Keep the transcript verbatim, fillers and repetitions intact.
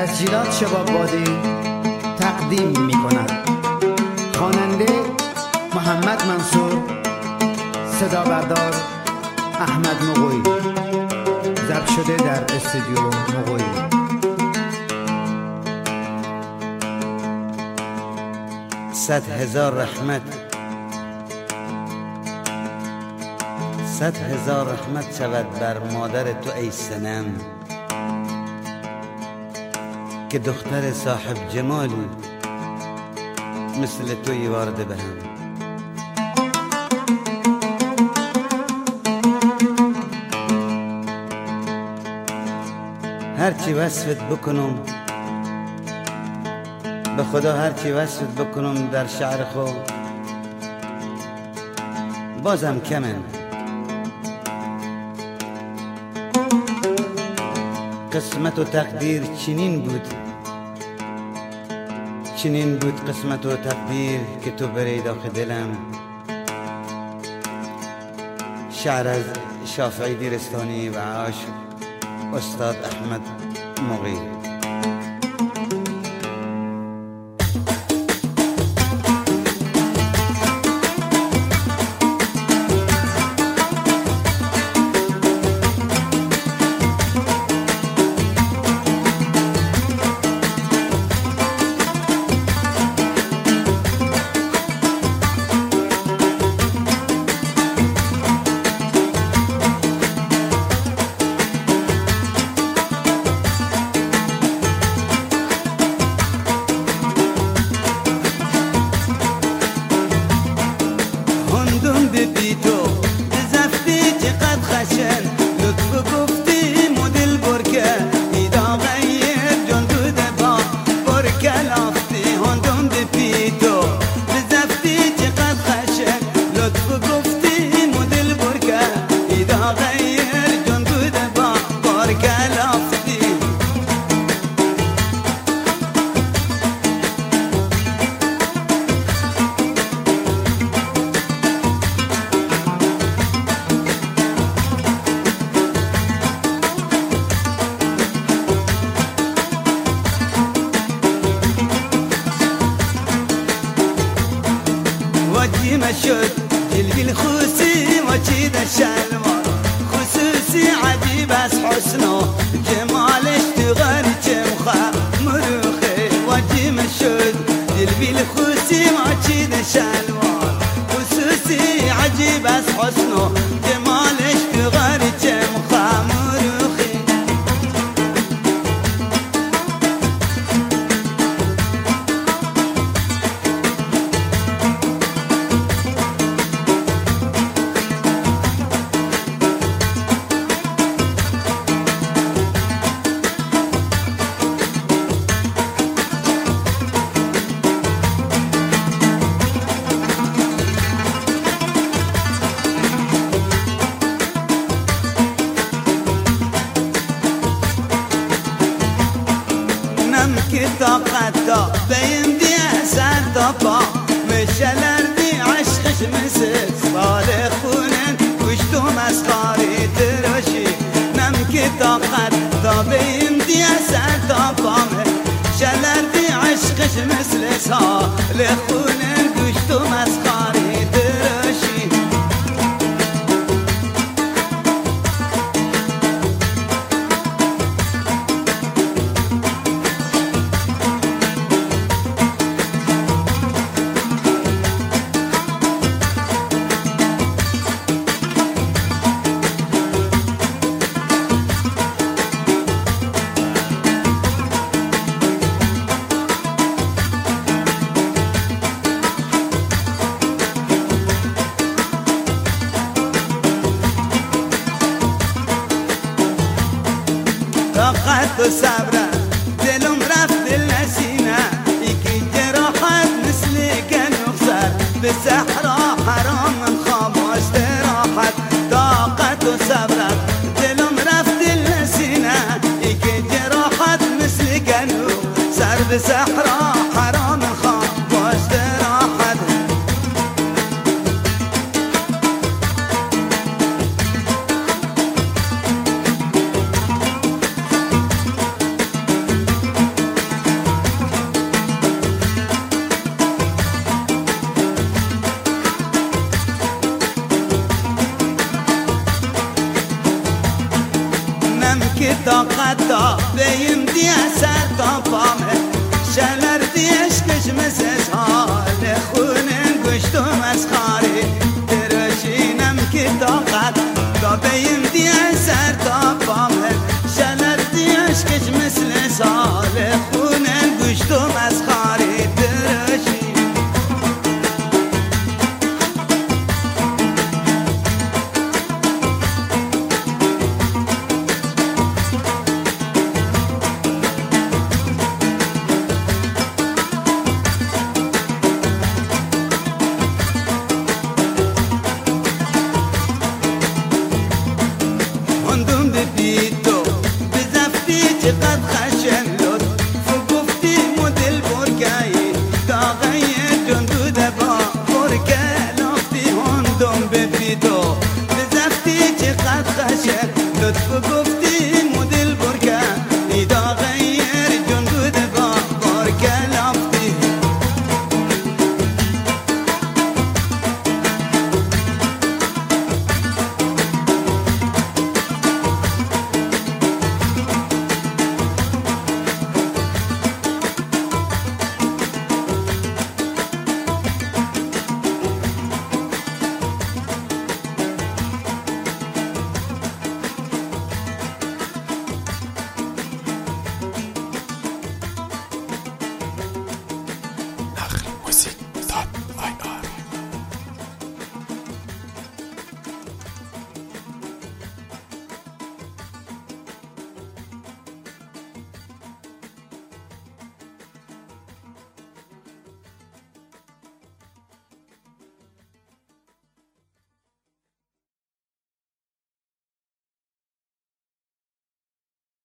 تسجیلات شباب بادی تقدیم می کند. خواننده محمد منصور، صدا بردار احمد مغوی، ضبط شده در استودیو مغوی. صد هزار رحمت صد هزار رحمت شود بر مادر تو ای صنم، که دختر صاحب جمالی مثل توی وارده بهم. هرچی وصفت بکنم به خدا، هرچی وصفت بکنم در شعر خود بازم کمن. قسمت و تقدیر چنین بود، چنین بود قسمت و تقدیر که تو بری داخل دلم. شعر از شافعی دیرستانی و عاشق استاد احمد مغی. شد جلبي الخوسي وجيد الشلوار خصوصي عجيب از حسنه جمالش تغني جمخه مروخي وجيم شد جلبي الخوسي وجيد الشلوار خصوصي عجيب از حسنه جمالش تغني جمخه مروخي. طاقتا بين دي اسد طبا مشلر دي عشقش مسك صالحونن وشتو مسخاري ترشي نمك طاقتا بين دي اسد طبا مشلر دي عشقش مسك صالحونن وشتو مسخاري ترشي. طاقت و صبرت دلم رفت دل نسینه یکی جراحت مثل کنوخسر به صحرا حرام خاموش راحت. طاقت و صبرت دلم رفت دل نسینه یکی جراحت مثل کنوخسر به صحرا حرام خاموش راحت. که طاقت دا بیم دیه سر تا پامه شلر دیش کشمسش حال خونه گشت و مسخاری درشینم که طاقت دا بیم دیه سر تا